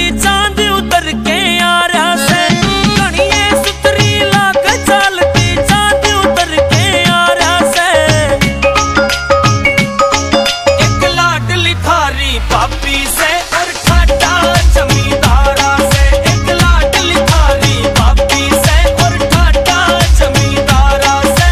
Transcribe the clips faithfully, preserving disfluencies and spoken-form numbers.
चांद उतर के आ रहा से कणिये सुतरी लाग चालती चांद उतर के आ रहा से एक लाडली थारी भाभी से और ठाटा जमींदारा से एक लाडली थारी भाभी से और ठाटा जमींदारा से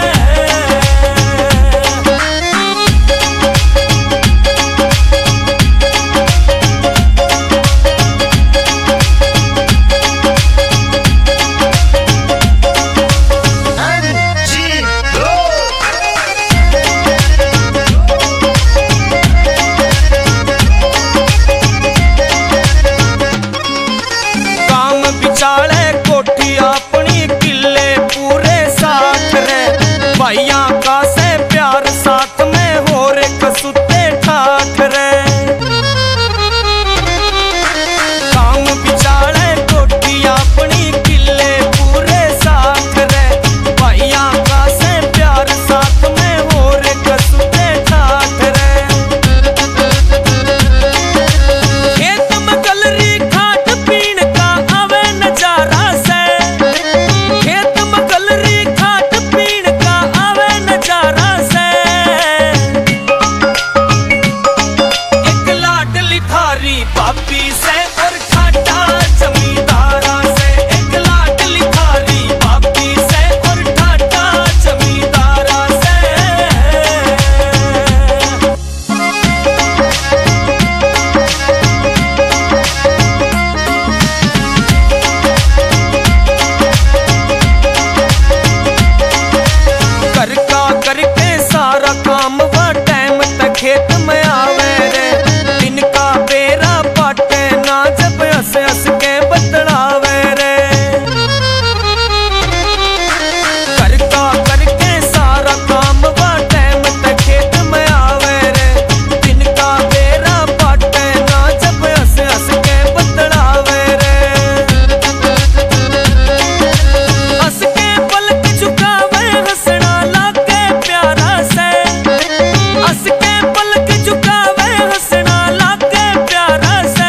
बिचाले कोठी अपनी किले पूरे साथ रे भाइया का से प्यार साथ में हो रे कसुते ठाठ रे काम बिचाले कोठी अपनी किले पूरे साथ रे भाइया का से प्यार साथ में हो रे कसुते ठाठ रे खेत में गलरी खाट पीण का आवे नजारा से खेत में गलरी खाट पीण का आवे नजारा से एक लाडली थारी भाभी से और ठाटा जमींदारा से एक लाडली थारी भाभी से और ठाटा जमींदारा से कर का करके सारा काम व टाइम तक खेत में आवे रे दिन का बेरा पाटे ना जब हंस हंस के बतलावे रे कर का करके सारा काम व टाइम तक खेत में आवे रे दिन का बेरा पाटे ना जब हंस हंस के बतलावे रे हंस के पलक झुकावे हंसना लागे प्यारा से हंस के पलक झुकावे हंसना लागे प्यारा से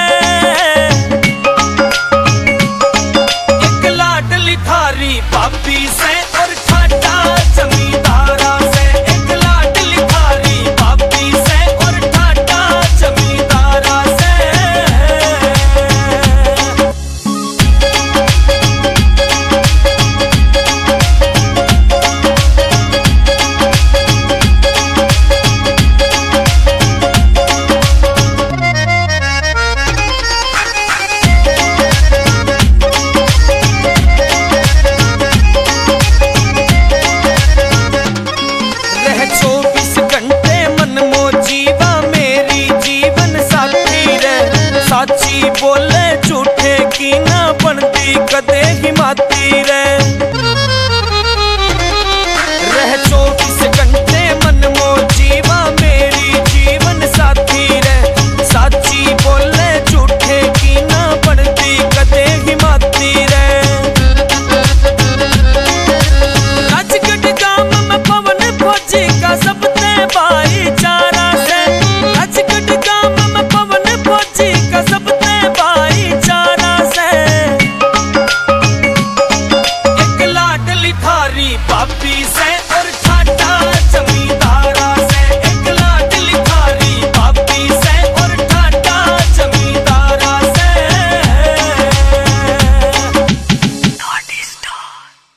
एक लाडली थारी भाभी से और ठाटा जमींदारा से एक लाडली थारी भाभी से और ठाटा जमींदारा से रह चौबीस घंटे मन मो जीवा मेरी जीवन साथी रे साची बोले झूठे की ना बनती कदे ही माती रे